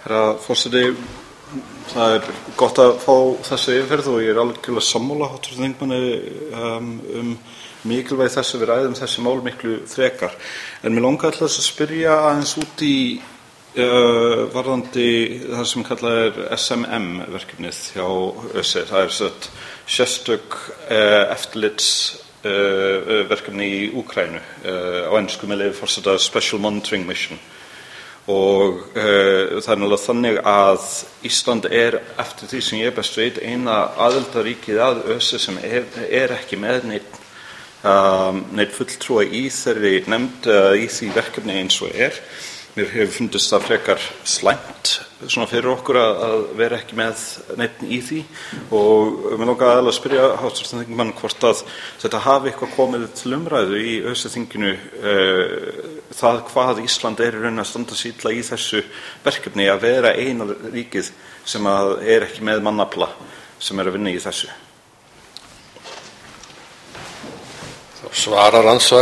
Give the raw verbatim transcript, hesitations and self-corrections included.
Herra forseti, það er gott að fá þessi yfirferð og ég er algjörlega sammála háttvirtum þingmanni um, um mikilvægi þess að við ræðum þessi mál miklu frekar. En mig langar til þess að spyrja aðeins út í uh, varðandi það sem kallað er S M M verkefnið hjá ÖSE. Það er sett sérstök uh, eftirlits uh, verkefni í Úkraínu, uh, á ensku með leyfi forseta Special Monitoring Mission. Og uh, það er náttúrulega þannig að Ísland er, eftir því sem ég best veit, eina aðildarríkið að ÖSE sem er, er ekki með neitt, um, neitt fulltrúa í þeirri nefnd, uh, í því verkefni eins og er. Mér hefur fundist það frekar slæmt svona fyrir okkur að, að vera ekki með neitt í því og mér langar aðeins að spyrja háttvirtan þingmann hvort að þetta hafi eitthvað komið til umræðu í ÖSE-þinginu, uh, það hvað Ísland er í raun að standa sig illa í þessu verkefni að vera eina ríkið sem að er ekki með mannafla sem er að vinna í þessu. Svarar ansvar